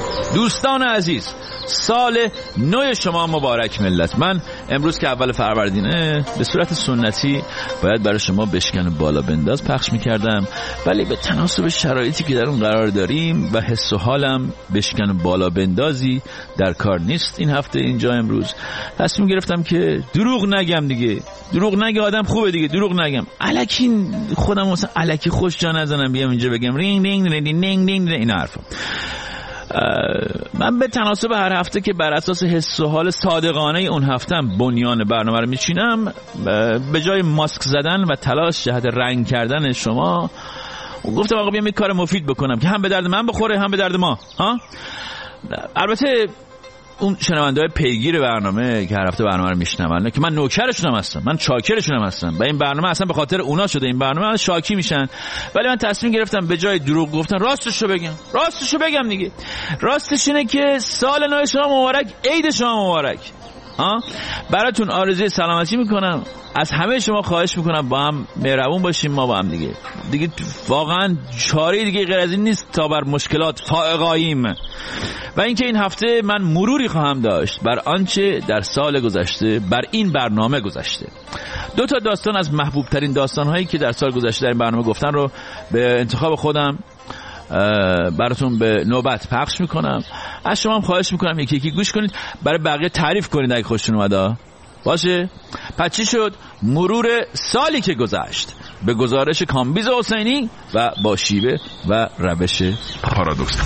دوستان عزیز، سال نو شما مبارک ملت. من امروز که اول فروردینه به صورت سنتی باید برای شما بشکن بالا بنداز پخش میکردم، ولی به تناسب شرایطی که در اون قرار داریم و حس و حالم بشکن بالا بندازی در کار نیست این هفته اینجا. امروز تصمیم گرفتم که دروغ نگم دیگه. دروغ نگه آدم خوبه دیگه. دروغ نگم، الکی خودم مثلا الکی خوش جا نزنم بیام اینجا بگم رینگ رینگ رینگ رینگ رینگ این حرفا. من به تناسب هر هفته که بر اساس حس و حال صادقانه اون هفتم بنیان برنامه رو میچینم، به جای ماسک زدن و تلاش جهت رنگ کردن شما گفتم آقا بیام یک کار مفید بکنم که هم به درد من بخوره هم به درد ما. البته اون شنونده‌های پیگیر برنامه که هر هفته برنامه رو میشنون که من نوکرشونم هستم، من چاکرشونم هستم و این برنامه اصلا به خاطر اونا شده. این برنامه شاکی میشن، ولی من تصمیم گرفتم به جای دروغ گفتن راستشو بگم دیگه. راستش اینه که سال نو شما مبارک، عید شما مبارک. براتون آرزوی سلامتی میکنم. از همه شما خواهش میکنم با هم مهربون باشیم، ما با هم دیگه واقعا چاره دیگه غیر از این نیست تا بر مشکلات فائقاییم. و اینکه این هفته من مروری خواهم داشت بر آنچه در سال گذشته بر این برنامه گذشته. 2 تا داستان از محبوب ترین داستان هایی که در سال گذشته در این برنامه گفتن رو به انتخاب خودم براتون به نوبت پخش میکنم. از شما هم خواهش میکنم یکی یکی گوش کنید، برای بقیه تعریف کنید اگه خوشتون اومد. باشه؟ پس چی شد؟ مرور سالی که گذشت به گزارش کامبیز حسینی و با شیوه و روش پارادوکس.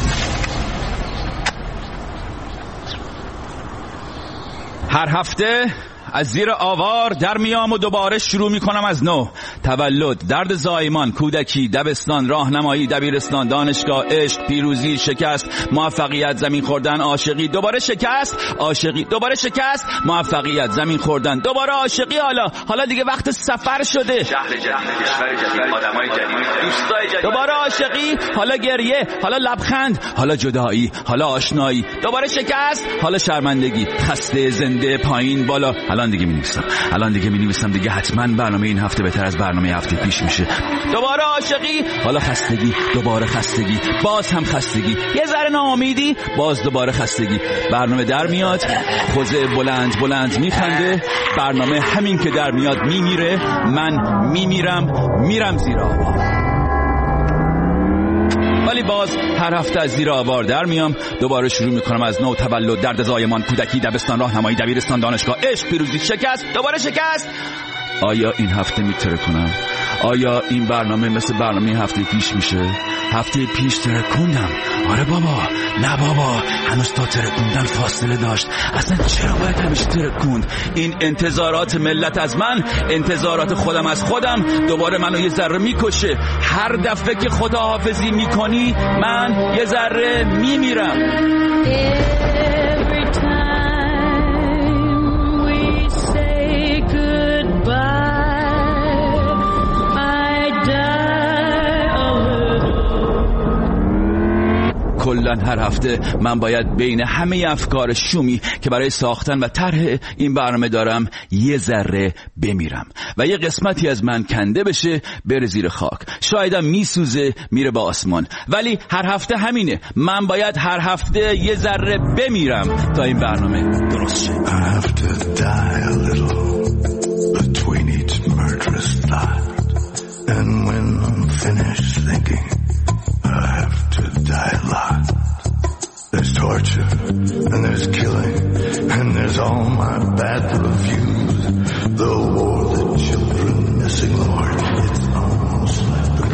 هر هفته از زیر آوار در میام و دوباره شروع میکنم از نو. تولد، درد زایمان، کودکی، دبستان، راهنمایی، دبیرستان، دانشگاه، عشق، پیروزی، شکست، موفقیت، زمین خوردن، عاشقی، دوباره شکست، عاشقی، دوباره شکست، موفقیت، زمین خوردن، دوباره عاشقی. حالا دیگه وقت سفر شده. شهر جدید، کشور جدید، آدمای جدید، دوستای جدید، دوباره عاشقی، حالا گریه، حالا لبخند، حالا جدایی، حالا آشنایی، دوباره شکست، حالا شرمندگی، خسته، زنده، پایین، بالا. الان دیگه می‌نویسم دیگه حتما برنامه این هفته بهتر از برنامه هفته پیش میشه. دوباره عاشقی، حالا خستگی، دوباره خستگی، باز هم خستگی، یه ذره ناامیدی، باز دوباره خستگی. برنامه در میاد، خوزه بلند میخنده. برنامه همین که در میاد میمیره. من میرم زیر آوار. ولی باز هر هفته از زیر آوار در میام، دوباره شروع میکنم از نو. تولد، درد زایمان، کودکی، دبستان، راهنمایی، دبیرستان، دانشگاه، عشق، پیروزی، شکست، دوباره شکست. آیا این هفته میتره کنم؟ آیا این برنامه مثل برنامه هفته پیش میشه؟ هفته پیش ترکوندم. آره بابا، نه بابا، هنوز تا ترکوندن فاصله داشت. اصلا چرا باید همیشه ترکوند؟ این انتظارات ملت از من، انتظارات خودم از خودم دوباره منو یه ذره میکشه. هر دفعه که خداحافظی میکنی من یه ذره میمیرم. کلن هر هفته من باید بین همه افکار شومی که برای ساختن و طرح این برنامه دارم یه ذره بمیرم و یه قسمتی از من کنده بشه بره زیر خاک. شایدم میسوزه میره با آسمان، ولی هر هفته همینه. من باید هر هفته یه ذره بمیرم تا این برنامه درست شه. There's torture, and there's killing, and there's all my bad reviews. The war, the children missing, Lord, it's almost like the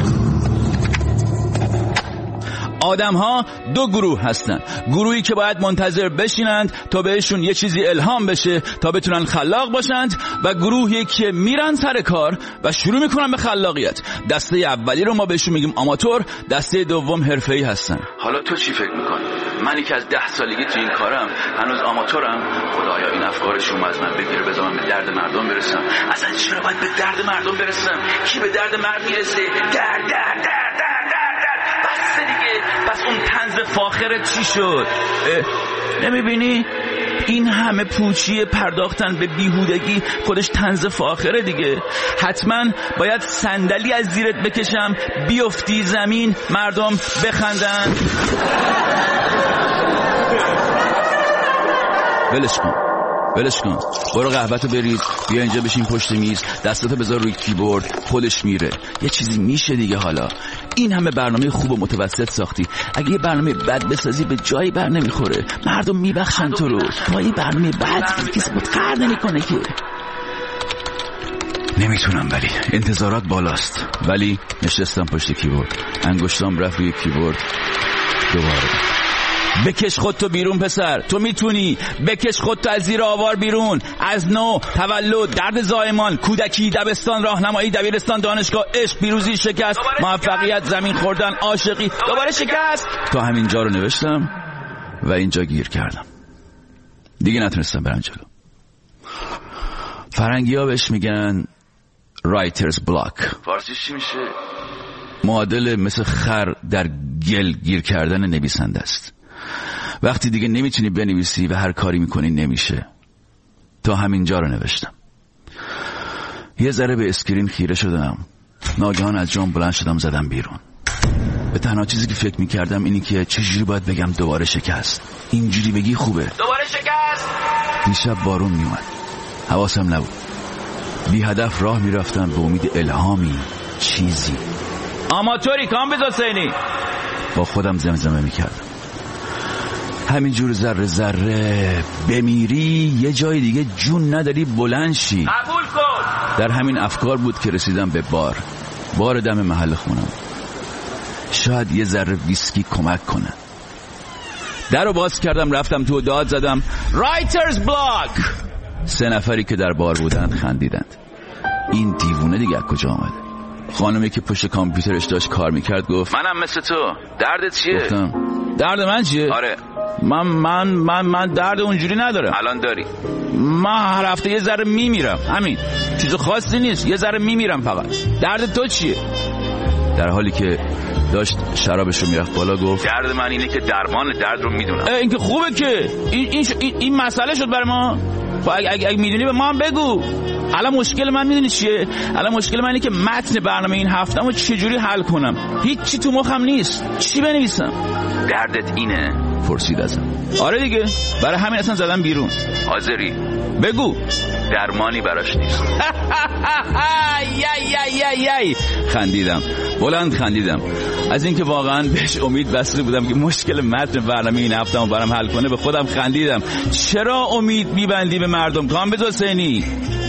آدم ها 2 گروه هستن. گروهی که باید منتظر بشینند تا بهشون یه چیزی الهام بشه تا بتونن خلاق باشند و گروهی که میرن سر کار و شروع میکنن به خلاقیت. دسته اولی رو ما بهشون میگیم آماتور، دسته دوم حرفه‌ای هستن. حالا تو چی فکر میکنی؟ منی که از 10 سالگی تو این کارم هنوز آماتورم. خدایا این افکارشون از من بگیره بذارم به درد مردم برسم. اصلا چرا باید به درد مردم برسم؟ کی به درد مرد میرسه؟ درد بس دیگه. پس اون طنز فاخرت چی شد؟ نمیبینی؟ این همه پوچی پرداختن به بیهودگی خودش طنز فاخره دیگه. حتما باید صندلی از زیرت بکشم بیفتی زمین مردم بخندن. ولش کن برو قهوه‌تو برید، بیا اینجا بشین پشت میز، دستاتو بذار روی کیبورد، خودش میره. یه چیزی میشه دیگه. حالا این همه برنامه خوب و متوسط ساختی، اگه یه برنامه بد بسازی به جایی بر نمیخوره، مردم میبخشن تو رو. با این برنامه بد کسی متقر نمیکنه که. نمیتونم، ولی انتظارات بالاست. ولی نشستم پشت کیبورد، انگشتام رفت روی کیبورد. دوباره بکش خودتو بیرون پسر، تو میتونی. بکش خودتو از زیر آوار بیرون. از نو، تولد، درد زایمان، کودکی، دبستان، راهنمایی، دبیرستان، دانشگاه، عشق، پیروزی، شکست، موفقیت، زمین خوردن، عاشقی، دوباره شکست. تا همینجا رو نوشتم و اینجا گیر کردم. دیگه نتونستم برم جلو. فرنگی‌ها بهش میگن رایترز بلاک. فارسیش چی میشه؟ معادل مثل خر در گل گیر کردن نویسنده است. وقتی دیگه نمیتونی بنویسی و هر کاری میکنی نمیشه. تا همینجا رو نوشتم. یه ذره به اسکرین خیره شدم. ناگهان از جام بلند شدم، زدم بیرون. به تنها چیزی که فکر میکردم اینی که چجوری باید بگم دوباره شکست. اینجوری بگی خوبه، دوباره شکست. دیشب بارون میومد، حواسم نبود. بی هدف راه میرفتم به امید الهامی، چیزی. آماتوری کامبیز حسینی. با خودم زمزمه میکردم همینجور ذره ذره بمیری، یه جای دیگه جون نداری بلند شی. قبول کن. در همین افکار بود که رسیدم به بار دم محل خونم. شاید یه ذره ویسکی کمک کنه. در رو باز کردم، رفتم تو، داد زدم رایترز بلاک. 3 نفری که در بار بودند خندیدند. این دیوونه دیگه از کجا آمده؟ خانمی که پشت کامپیوترش داشت کار میکرد گفت منم مثل تو. دردت چیه؟ گفتم درد من چیه؟ آره من درد اونجوری ندارم. الان داری. من هر هفته یه ذره میمیرم، همین، چیز خاصی نیست، یه ذره میمیرم فقط. درد تو چیه؟ در حالی که داشت شرابش رو میرفت بالا گفت درد من اینه که درمان درد رو میدونم. این که خوبه که این مسئله شد برای ما. اگه میدونی به ما هم بگو. الان مشکل من میدونی چیه؟ الان مشکل من اینه که متن برنامه این هفته‌مو چجوری حل کنم. هیچی تو مخم نیست. چی بنویسم؟ دردت اینه؟ پرسید ازم. آره دیگه، برای همین اصلا زدم بیرون. حاضری؟ بگو. درمانی براش نیست. یای خندیدم، بلند خندیدم. از اینکه واقعا بهش امید بسته بودم که مشکل متن برنامه این هفته‌مو برام حل کنه، به خودم خندیدم. چرا امید میبندی به مردم کامبیز حسینی؟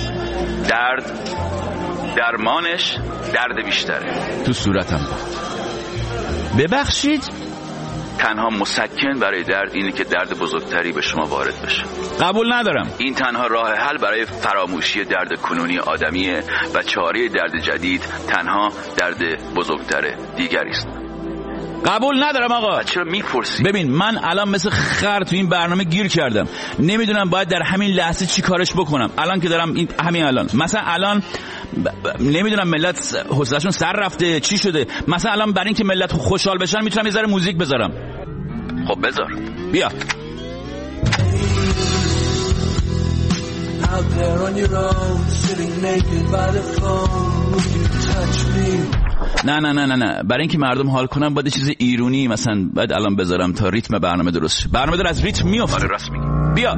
درمانش درد بیشتره. تو صورتم. ببخشید؟ تنها مسکن برای درد اینه که درد بزرگتری به شما وارد بشه. قبول ندارم. این تنها راه حل برای فراموشی درد کنونی آدمیه و چاره درد جدید تنها درد بزرگتر دیگری است. قبول ندارم آقا. چرا میپرسی؟ ببین، من الان مثل خر تو این برنامه گیر کردم. نمیدونم باید در همین لحظه چی کارش بکنم. الان که دارم همین الان مثلا الان نمیدونم ملت حوصله‌شون سر رفته، چی شده. مثلا الان برای اینکه ملت خوشحال بشن میتونم یه ذره موزیک بذارم. خب بذار. بیا. نه برای اینکه مردم حال کنن باید چیز ایرونی مثلا باید الان بذارم تا ریتم برنامه درست شه. برنامه در از ریتم میافته. آره راست میگی. بیا.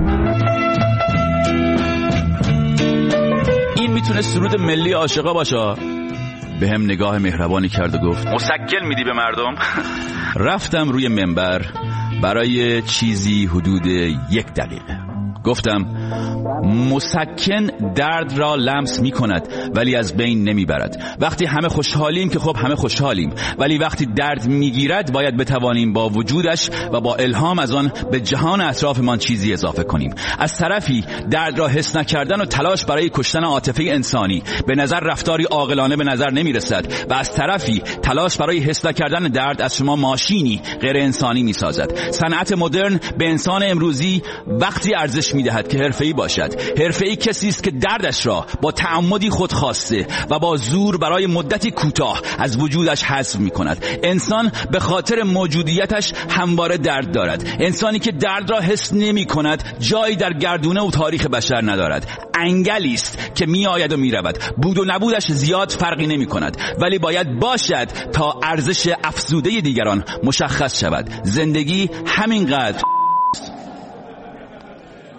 این میتونه سرود ملی عاشقا باشه. به هم نگاه مهربانی کرد و گفت مسکن میدی به مردم؟ رفتم روی منبر برای چیزی حدود 1 دقیقه. گفتم مسکن درد را لمس می کند ولی از بین نمی برد. وقتی همه خوشحالیم که خب همه خوشحالیم، ولی وقتی درد می گیرد باید بتوانیم با وجودش و با الهام از آن به جهان اطرافمان چیزی اضافه کنیم. از طرفی درد را حس نکردن و تلاش برای کشتن عاطفه انسانی به نظر رفتاری عاقلانه به نظر نمی رسد و از طرفی تلاش برای حس نکردن درد از شما ماشینی غیر انسانی می سازد. صنعت مدرن به انسان امروزی وقتی ارزش می دهد که حرفه‌ای باشد. حرفه‌ای کسی است که دردش را با تعمدی خودخواسته و با زور برای مدتی کوتاه از وجودش حذف می‌کند. انسان به خاطر موجودیتش همواره درد دارد. انسانی که درد را حس نمی‌کند جایی در گردونه و تاریخ بشر ندارد. انگلی است که میآید و میرود. بود و نبودش زیاد فرقی نمی‌کند، ولی باید باشد تا ارزش افزوده دیگران مشخص شود. زندگی همینقدر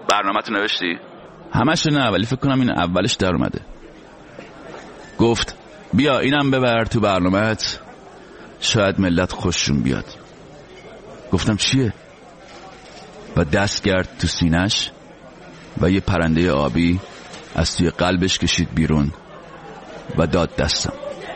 برنامه‌تو نوشتی؟ همش نه، ولی فکر کنم این اولش در اومده. گفت بیا اینم ببر تو برنامه‌ت، شاید ملت خوششون بیاد. گفتم چیه؟ و دست کرد تو سینش و یه پرنده آبی از توی قلبش کشید بیرون و داد دستم.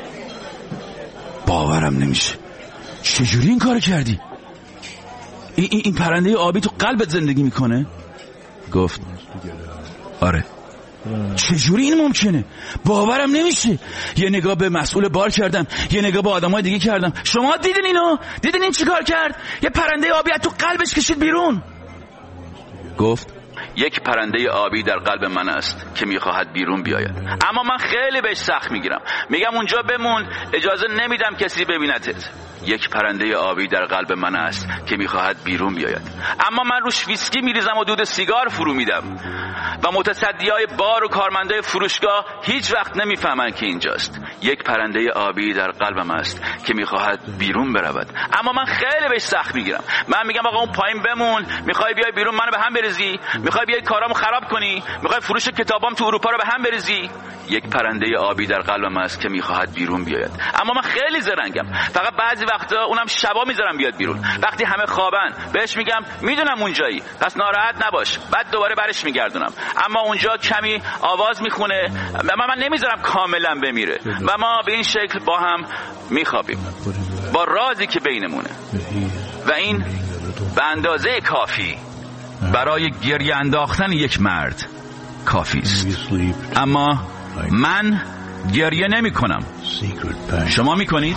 باورم نمیشه. چجوری این کارو کردی؟ این پرنده آبی تو قلبت زندگی میکنه؟ گفت آره. چجوری این ممکنه؟ باورم نمیشه. یه نگاه به مسئول بار کردم، یه نگاه به آدمای دیگه کردم. شما دیدین اینو؟ دیدین این چی کار کرد؟ یه پرنده آبی از تو قلبش کشید بیرون. گفت یک پرنده آبی در قلب من است که میخواهد بیرون بیاید، اما من خیلی بهش سخت میگیرم. میگم اونجا بمون، اجازه نمیدم کسی ببینتت. یک پرنده آبی در قلب من است که میخواهد بیرون بیاید، اما من روش ویسکی میریزم و دود سیگار فرو میدم و متصدیای بار و کارمندای فروشگاه هیچ وقت نمیفهمن که اینجاست. یک پرنده آبی در قلبم است که میخواهد بیرون برود، اما من خیلی بهش سخت میگیرم. من میگم آقا اون پایین بمون، میخوای بیای بیرون منو به هم بریزی؟ میخوای بیای کارامو خراب کنی؟ میخوای فروش کتابام تو اروپا رو به هم بریزی؟ یک پرنده آبی در قلبم است که میخواهد بیرون بیاید، اما من خیلی زرنگم. فقط بعضی وقتا اونم شبا میذارم بیاد بیرون، وقتی همه خوابن بهش میگم میدونم اونجایی پس ناراحت نباش، بعد دوباره برش میگردونم. اما اونجا کمی آواز میخونه و من نمیذارم کاملا بمیره و ما به این شکل با هم میخوابیم با رازی که بینمونه و این به اندازه کافی برای گریه انداختن یک مرد کافی است. اما من گریه نمی کنم. شما می کنید؟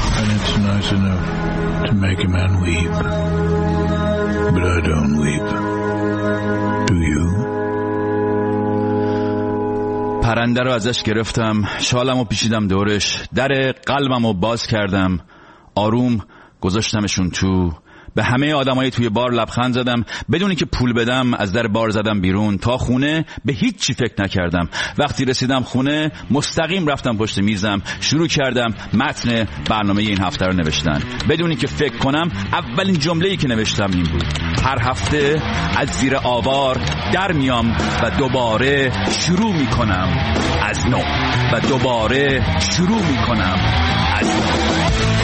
پرنده رو ازش گرفتم، شالمو پیچیدم دورش، در قلبمو باز کردم، آروم گذاشتمشون تو. به همه آدمای توی بار لبخند زدم، بدونی که پول بدم از در بار زدم بیرون. تا خونه به هیچ چی فکر نکردم. وقتی رسیدم خونه مستقیم رفتم پشت میزم، شروع کردم متن برنامه این هفته رو نوشتن. بدونی که فکر کنم اولین جمله‌ای که نوشتم این بود: هر هفته از زیر آوار در میام و دوباره شروع میکنم از نو و دوباره شروع میکنم از نو.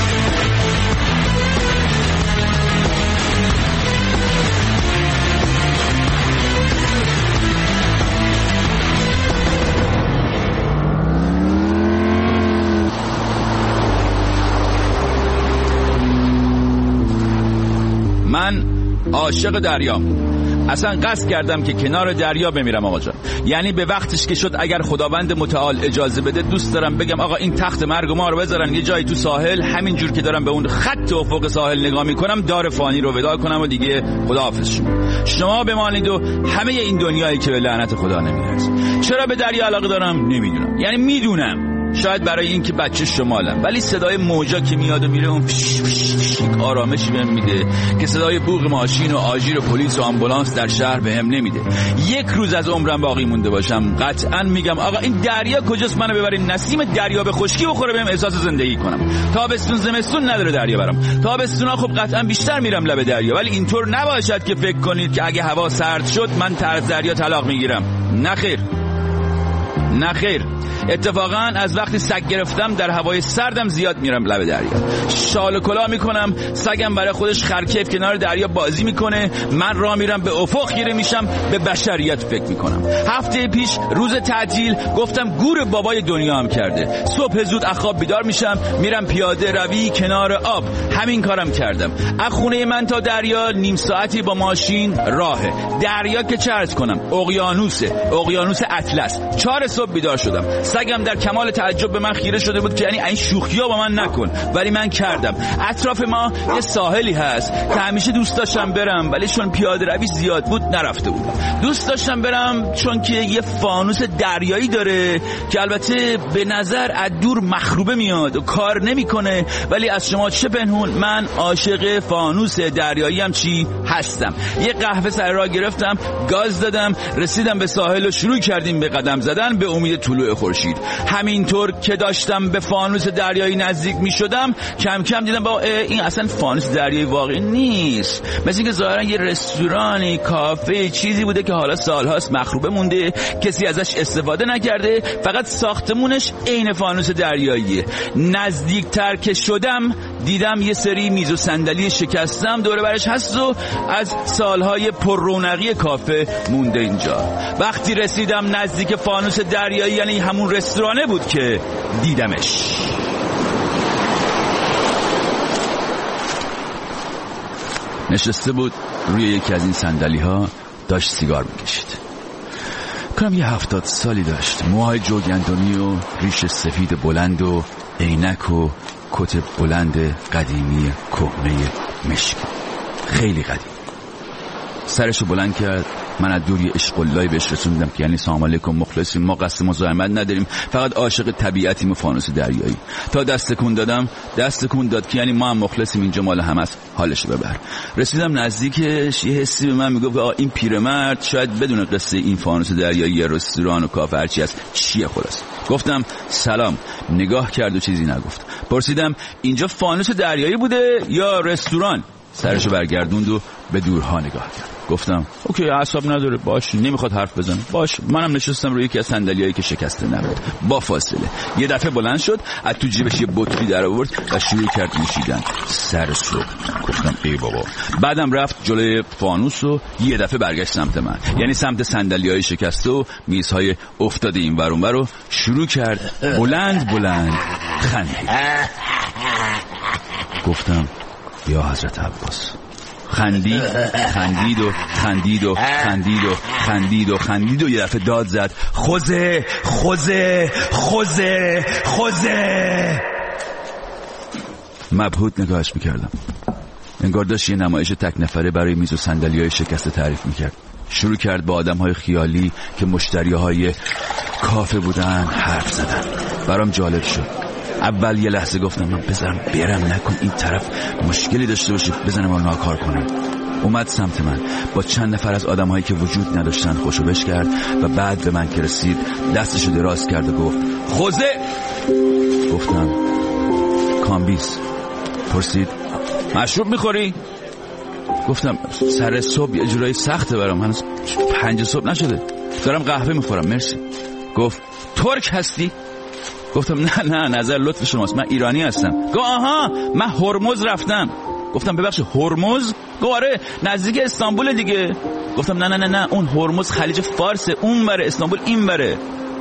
من عاشق دریام. اصلا قصد کردم که کنار دریا بمیرم آقا جان. یعنی به وقتش که شد اگر خداوند متعال اجازه بده دوست دارم بگم آقا این تخت مرگ ما رو بذارن یه جایی تو ساحل، همین جور که دارم به اون خط افق ساحل نگاه میکنم دار فانی رو وداع کنم و دیگه خداحافظ شما بمانید و همه این دنیایی که به لعنت خدا نمیرسه. چرا به دریا علاقه دارم نمیدونم. یعنی میدونم شاید برای این که بچه شمالم، ولی صدای موجا که میاد و میره اون فش فش فش آرامشی بهم میده که صدای بوق ماشین و آژیر و پلیس و آمبولانس در شهر بهم نمیده. یک روز از عمرم باقی مونده باشم قطعا میگم آقا این دریا کجاست، منو ببرین نسیم دریا به خشکی بخوره بهم احساس زندگی کنم. تابستون زمستون نداره دریا برام. تابستونا خب قطعا بیشتر میرم لب دریا، ولی اینطور نباشد که فکر کنید که اگه هوا سرد شد من طرف دریا طلاق میگیرم. نخیر نخیر. اتفاقا از وقتی سگ گرفتم در هوای سردم زیاد میرم لب دریا. شال و کلاه میکنم، سگم برای خودش خرکیف کنار دریا بازی میکنه، من راه میرم به افق خیره میشم، به بشریت فکر میکنم. هفته پیش روز تعطیل گفتم گور بابای دنیا هم کرده. صبح زود از خواب بیدار میشم، میرم پیاده روی کنار آب. همین کارم کردم. از خونه من تا دریا نیم ساعتی با ماشین راهه. دریا که چه عرض کنم، اقیانوس اطلس. 4 صبح بیدار شدم. سگم در کمال تعجب به من خیره شده بود که یعنی این شوخی‌ها با من نکن، ولی من کردم. اطراف ما یه ساحلی هست که همیشه دوست داشتم برم، ولی چون پیاده روی زیاد بود نرفته بودم. دوست داشتم برم چون که یه فانوس دریایی داره که البته به نظر از دور مخروبه میاد و کار نمیکنه، ولی از شما چه پنهون من عاشق فانوس دریایی هم چی هستم. یه قهوه سر راه گرفتم، گاز دادم، رسیدم به ساحل و شروع کردیم به قدم زدن. به امید طلوع خورشید. همینطور که داشتم به فانوس دریایی نزدیک می شدم کم کم دیدم با این اصلا فانوس دریایی واقعی نیست، مثل اینکه ظاهرا یه رستورانی، کافه، چیزی بوده که حالا سالهاست مخروبه مونده، کسی ازش استفاده نکرده، فقط ساختمونش عین فانوس دریاییه. نزدیکتر که شدم دیدم یه سری میز و صندلی شکستم دور برش هست و از سالهای پر رونقی کافه مونده اینجا. وقتی رسیدم نزدیک فانوس دریایی، یعنی همون رستورانه بود که دیدمش. نشسته بود روی یکی از این صندلی ها، داشت سیگار میکشید. کنم یه 70 سالی داشت، موهای جوگندمی و ریش سفید بلند و عینک و کت بلند قدیمی کهنه مشکی، خیلی قدیم. سرشو بلند کرد، من از دور یه اشقلایی بهش رسوندم که یعنی سلام علیکم مخلصیم، ما قصد مزاحمت نداریم، فقط عاشق طبیعتیم و فانوس دریایی. تا دست تکون دادم، دست تکون داد که یعنی ما هم مخلصیم، اینجا مال همه است، حالش ببر. رسیدم نزدیکش، یه حسی به من میگفت آقا این پیرمرد شاید بدون قصه این فانوس دریایی، رستوران و کافه هرچی هست چیه خلاص. گفتم سلام، نگاه کرد و چیزی نگفت. پرسیدم اینجا فانوس دریایی بوده یا رستوران؟ سرشو برگردوند و به دورها نگاه کرد. گفتم اوکی، اعصاب نداره، باش، نمیخواد حرف بزنه، باش. منم نشستم روی یکی از صندلیایی که شکسته نبود. با فاصله یه دفعه بلند شد، از تو جیبش یه بطری در آورد و شروع کرد نوشیدن. سر صبح. گفتم ای بابا. بعدم رفت جلوی فانوس و یه دفعه برگشت سمت من، یعنی سمت صندلیای شکسته و میزهای افتاده این ور اون ور، رو شروع کرد بلند بلند خندید. گفتم یا حضرت عباس. خندید و خندید و خندید و خندید و خندید و یه دفعه داد زد خوزه خوزه خوزه خوزه. مبهوت نگاهش میکردم، انگار داشت یه نمایش تک نفره برای میز و صندلی‌های شکسته تعریف میکرد. شروع کرد با آدم‌های خیالی که مشتری‌های کافه بودن حرف زدن. برام جالب شد. اول یه لحظه گفتم من بذارم برم، نکن این طرف مشکلی داشته باشه بزنم و ناکار کنم. اومد سمت من با چند نفر از آدم‌هایی که وجود نداشتن خوشو بش کرد و بعد به من که رسید دستشو دراز کرد و گفت خوزه. گفتم کامبیس. پرسید مشروب میخوری؟ گفتم سر صبح یه جورایی سخته برام، هنوز 5 صبح نشده، دارم قهوه میخورم مرسی. گفت ترک هستی؟ گفتم نه نظر لطف شماست، من ایرانی هستم. گفت آها من هرمز رفتم. گفتم ببخشید هرمز؟ گفت آره نزدیک استانبول دیگه. گفتم نه اون هرمز خلیج فارسه، اون بره، استانبول این بره.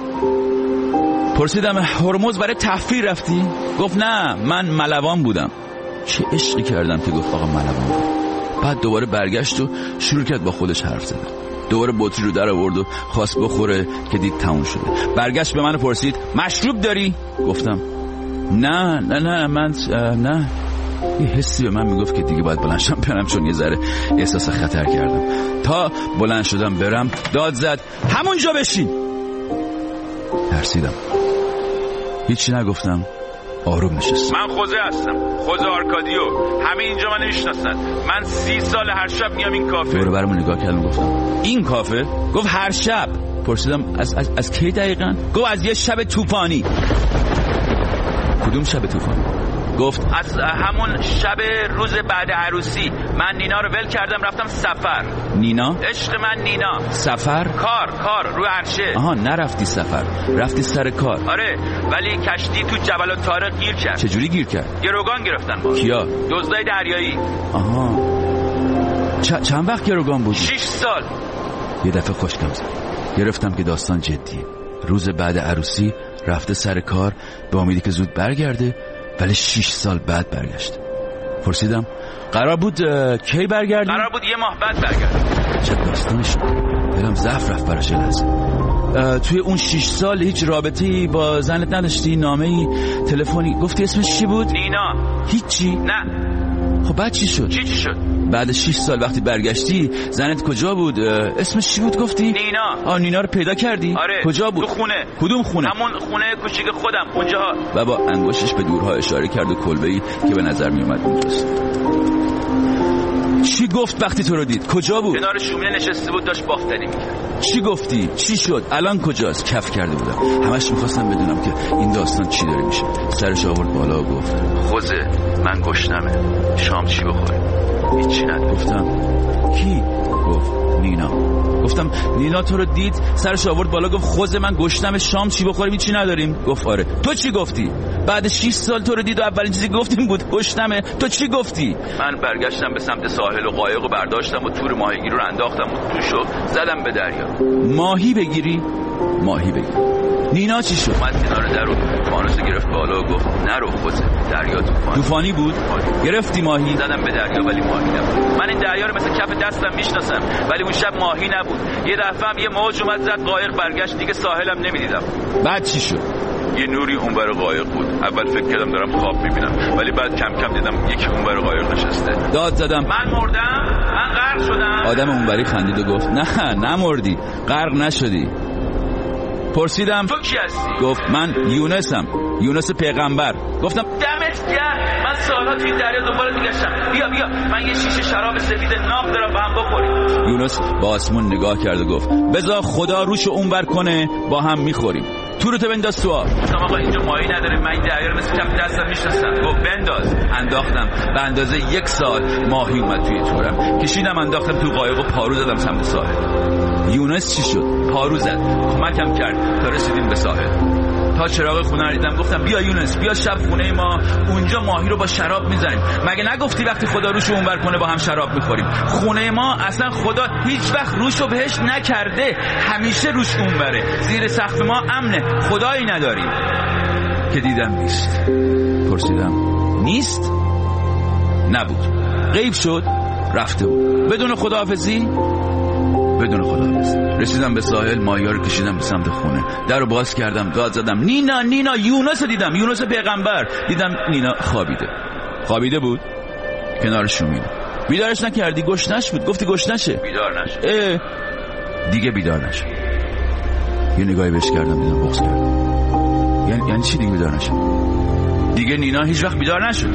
پرسیدم هرمز برای تفریح رفتی؟ گفت نه من ملوان بودم. چه عشقی کردم که گفت آقا ملوان بود. بعد دوباره برگشت و شروع کرد با خودش حرف زدن. دوباره بطری رو در آورد و خواست بخوره که دید تموم شده. برگشت به من پرسید مشروب داری؟ گفتم نه من نه. یه حسی به من میگفت که دیگه باید بلند شم برم، چون یه ذره احساس خطر کردم. تا بلند شدم برم داد زد همونجا بشین. ترسیدم، هیچی نگفتم، آروم نشستم. من خوزه هستم، خوزه آرکادیو، همه اینجا من میشناسن، من 30 سال هر شب میام این کافه. دور برم نگاه کردم گفتم این کافه؟ گفت هر شب. پرسیدم از کی دقیقاً؟ گفت از یه شب طوفانی. کدوم شب طوفانی؟ گفت از همون شب روز بعد عروسی. من نینا رو ول کردم رفتم سفر. نینا؟ عشق من نینا. سفر؟ کار رو عرشه. آها نرفتی سفر، رفتی سر کار. آره ولی کشتی تو جبل الطارق گیر کرد. چجوری گیر کرد؟ گروگان گرفتن با. کیا؟ دزدای دریایی. آها چند وقت گروگان بودی؟ 6 سال. یه دفعه خشکم زد، گرفتم که داستان جدیه. روز بعد عروسی رفته سر کار به امیدی که زود برگرده، ولی 6 سال بعد برگشت. پرسیدم قرار بود کی برگردی؟ قرار بود 1 ماه بعد برگردی. چه داستانی شد، دلم ضعف رفت براش لحظه. توی اون 6 سال هیچ رابطه‌ای با زنت نداشتی؟ نامه‌ای، تلفنی؟ گفتی اسمش چی بود؟ نینا. هیچی؟ نه. خب بعد چی شد؟ چی شد؟ بعد 6 سال وقتی برگشتی زنت کجا بود؟ اسمش چی بود گفتی؟ نینا. نینا رو پیدا کردی؟ آره. کجا بود؟ تو خونه. کدوم خونه؟ همون خونه کوچیک خودم اونجا. و با انگشتش به دورها اشاره کرد و کلبه‌ای که به نظر می اومد اونجاست. چی گفت وقتی تو رو دید؟ کجا بود؟ کنار شومینه نشسته بود داشت بافتنی میکرد. چی گفتی؟ چی شد؟ الان کجاست؟ کف کرده بودم. همش میخواستم بدونم که این داستان چی داره میشه. سرش آورد بالا و گفت خوزه من گشنمه، شام چی بخوریم؟ هیچی نداره. گفتم کی؟ گفت نینا. گفتم نینا تو رو دید سرش آورد بالا گفت خوزه من گشنمه، شام چی بخوریم؟ هیچی نداریم. گفت آره. تو چی گفتی؟ بعد 6 سال تو رو دید و اولین چیزی گفتیم بود گشنمه. تو چی گفتی؟ من برگشتم به سمت ساحل و قایق رو برداشتم و تور ماهیگیری رو انداختم و توشو زدم به دریا. ماهی بگیری؟ ماهی بگیری. نینا چی شد؟ اومد کنار در رو فانوس گرفت بالا و گفت نرو خوزه، دریا طوفانی بود؟ گرفتی ماهی؟ زدم به دریا ولی ماهی نبود. من این دریا رو مثل کف دستم میشناسم ولی اون شب ماهی نبود. یه دفعه هم یه موج اومد زد قایق برگشت، دیگه ساحلم نمیدیدم. بعد چی شد؟ یه نوری اونور قایق بود. اول فکر کردم دارم خواب میبینم ولی بعد کم کم دیدم یکی اونور قایق نشسته. داد زدم من مردم؟ من غرق شدم؟ آدم اونوری خندید و گفت نه نمردی، غرق نشدی. پرسیدم تو کی هستی؟ گفت من یونسم، یونس پیغمبر. گفتم دمت گرم، من سالها توی دریا دنبالت میگشتم. بیا من یه شیشه شراب سفید ناب دارم با هم بخوریم. یونس با آسمون نگاه کرد و گفت بذار خدا روشو اونور کنه با هم میخوریم. تورتو بنداز تو آب. گفتم آقا اینجا ماهی نداره، من این دریا رو مثل کف دستم میشناسم. گفت بنداز. انداختم، به اندازه 1 سال ماهی اومد توی تورم. کشیدم انداختم تو قایق و پارو زدم سمت ساحل. یونس چی شد؟ پارو زد، کمکم کرد تا رسیدیم به ساحل. تا چراغ خونه رو دیدم گفتم بیا یونس، بیا شب خونه ما، اونجا ماهی رو با شراب میزنیم. مگه نگفتی وقتی خدا روشو اونور کنه با هم شراب میخوریم؟ خونه ما اصلا خدا هیچ وقت روشو بهش نکرده، همیشه روش اونوره. زیر سقف ما امنه، خدایی نداریم. که دیدم نیست. پرسیدم نیست؟ نبود، غیب شد، رفته بود بدون خداحافظی. بدون خداحافظی رسیدم به ساحل، ماهی‌ها رو کشیدم به سمت خونه. در رو باز کردم، داد زدم نینا یونس رو دیدم، یونس پیغمبر. دیدم نینا خوابیده بود کنار شومینه. بیدارش نکردی؟ گشنش بود، گفتی گشنشه. بیدار نشد. دیگه بیدار نشد. یه نگاهی بهش کردم، دیدم بغض کرد. یعنی چی دیگه بیدار نشد؟ دیگه نینا هیچ وقت بیدار نشد.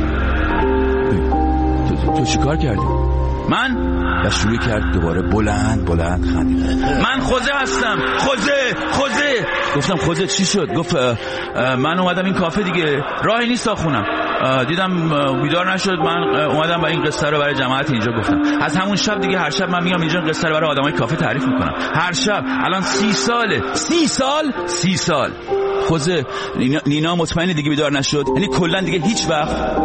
تو چی کار کردی؟ من و شروع کرد دوباره بلند خندید. من خوزه هستم. خوزه. گفتم خوزه چی شد؟ گفت من اومدم این کافه دیگه، راهی نیست تا خونم. دیدم بیدار نشد، من اومدم با این قصه رو برای جماعت اینجا گفتم. از همون شب دیگه هر شب من میام اینجا قصه رو برای آدمای کافه تعریف میکنم. هر شب. الان 30 ساله. 30 سال. خوزه نینا مطمئن دیگه بیدار نشد؟ یعنی کلا دیگه هیچ وقت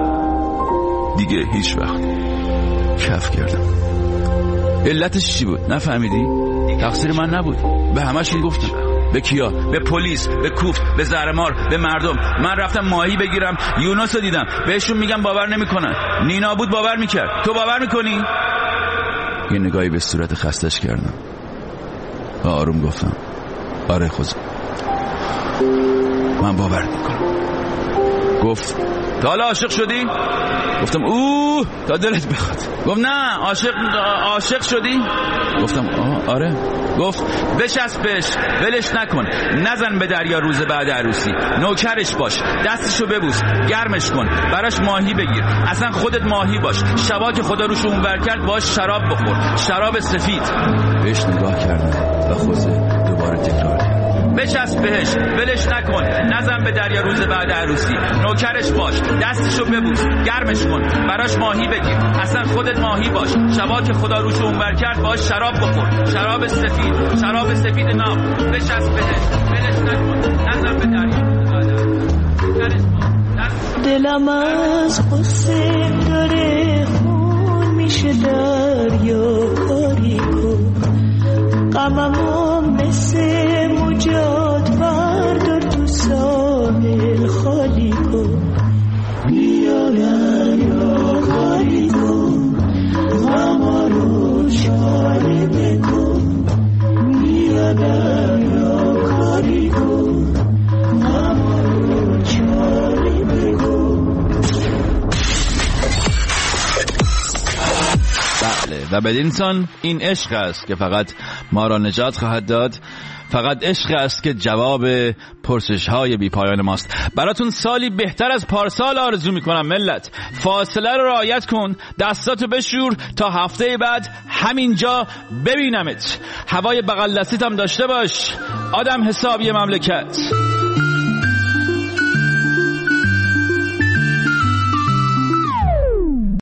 کف کردم. علتش چی بود؟ نفهمیدی؟ تقصیر من نبود. به همشون گفتم. به کیا؟ به پلیس، به کوفت، به زهرمار، به مردم. من رفتم ماهی بگیرم، یونس رو دیدم. بهشون میگم باور نمیکنن. نینا بود باور میکرد. تو باور میکنی؟ یه نگاهی به صورت خستش کردم و آروم گفتم آره خوزه، من باور میکنم. گفت تا حالا عاشق شدی؟ گفتم تا دلت بخواد. گفت نه عاشق شدی؟ گفتم آره. گفت بچسبش، ولش نکن، نزن به دریا روز بعد عروسی، نوکرش باش، دستشو ببوس، گرمش کن، براش ماهی بگیر، اصلا خودت ماهی باش، شبا که خدا روش اونور کرد باش شراب بخور، شراب سفید. بهش نگاه کردم و خوزه دوباره تکرار کرد بچسب بهش، ولش نکن، نزن به دریا روز بعد عروسی، نوکرش باش، دستشو ببوس، گرمش کن، براش ماهی بگیر، اصلا خودت ماهی باش، شبا که خدا روش اونور کرد باش شراب بخور، شراب سفید ناب، بچسب بهش، ولش نکن، نزن به دریا روز بعد عروسی. دلم از قصه داره خون میشه دریا کاری کن، غممو مثل موجات بردار تو ساحل خالی کن، بیا دریا کاری کن، غما رو چاره بکن، بیا دریا کاری کن، غما رو چاره بکن. بله و بدین سان این عشق است که فقط ما را نجات خواهد داد فقط عشق است که جواب پرسش های بی پایان ماست. براتون سالی بهتر از پارسال آرزو میکنم ملت. فاصله رو رعایت کن، دستاتو بشور تا هفته بعد همینجا ببینمت. هوای بغل دستیت هم داشته باش، آدم حسابی مملکت.